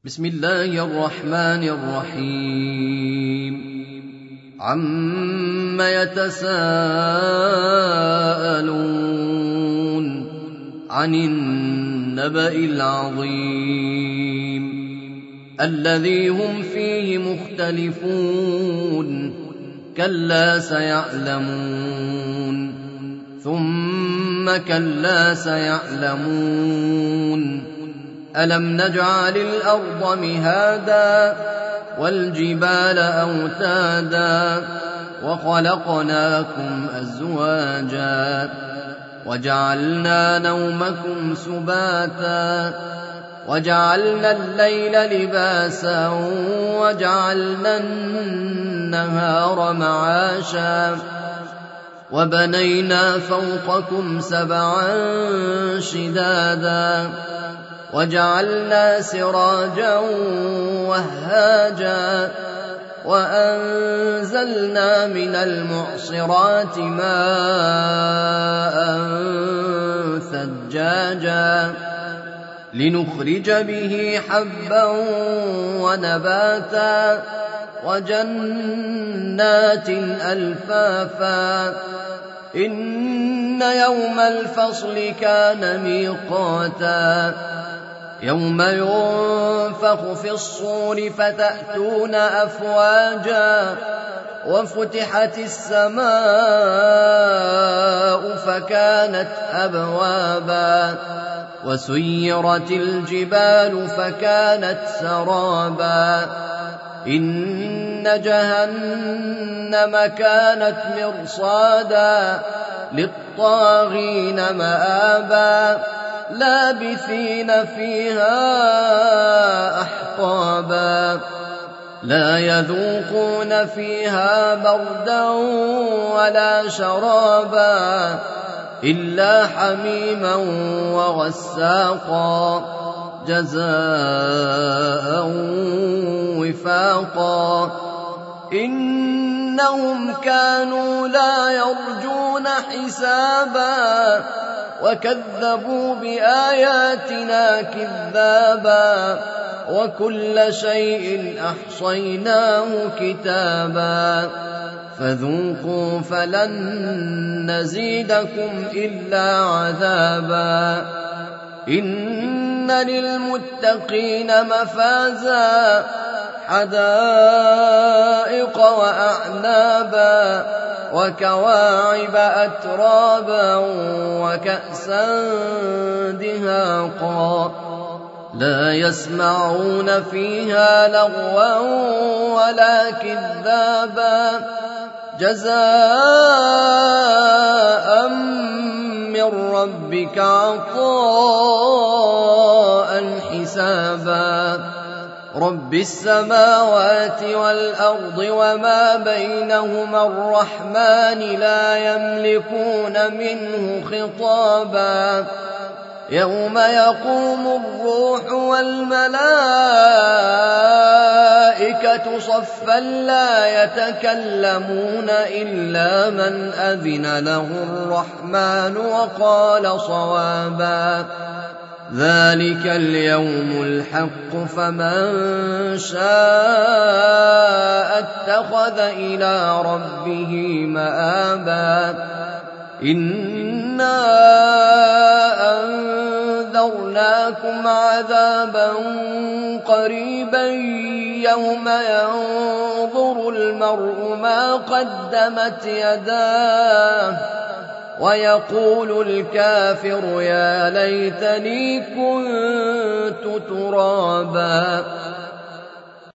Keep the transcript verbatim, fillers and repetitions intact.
بسم الله الرحمن الرحيم عم يتساءلون عن النبأ العظيم الذي هم فيه مختلفون كلا سيعلمون ثم كلا سيعلمون ألم نجعل الأرض مهادا والجبال أوتادا وخلقناكم أزواجا وجعلنا نومكم سباتا وجعلنا الليل لباسا وجعلنا النهار معاشا وبنينا فوقكم سبعا شدادا وجعلنا سراجا وهاجا وأنزلنا من المعصرات ماء ثجاجا لنخرج به حبا ونباتا وجنات ألفافا إن يوم الفصل كان ميقاتا يوم ينفخ في الصور فتأتون أفواجا وفتحت السماء فكانت أبوابا وسيرت الجبال فكانت سرابا إن جهنم كانت مرصادا للطاغين مآبا لابثين فيها أحقابا لا يذوقون فيها بردا ولا شرابا إلا حميما وغساقا جزاء وفاقا إنهم كانوا لا يرجون حسابا وكذبوا بآياتنا كذابا وكل شيء أحصيناه كتابا فذوقوا فلن نزيدكم إلا عذابا إن للمتقين مفازا حدائق وأعنابا وكواعب أترابا وكأسا دهاقا لا يسمعون فيها لغوا ولا كذابا جزاء من ربك عطاء حسابا رب السماوات والأرض وما بينهما الرحمن لا يملكون منه خطابا يوم يقوم الروح والملائكة صفا لا يتكلمون إلا من أذن له الرحمن وقال صوابا ذلك اليوم الحق فمن شاء اتخذ إلى ربه مآبا إنا أنذرناكم عذابا قريبا يوم ينظر المرء ما قدمت يداه ويقول الكافر يا ليتني كنت ترابا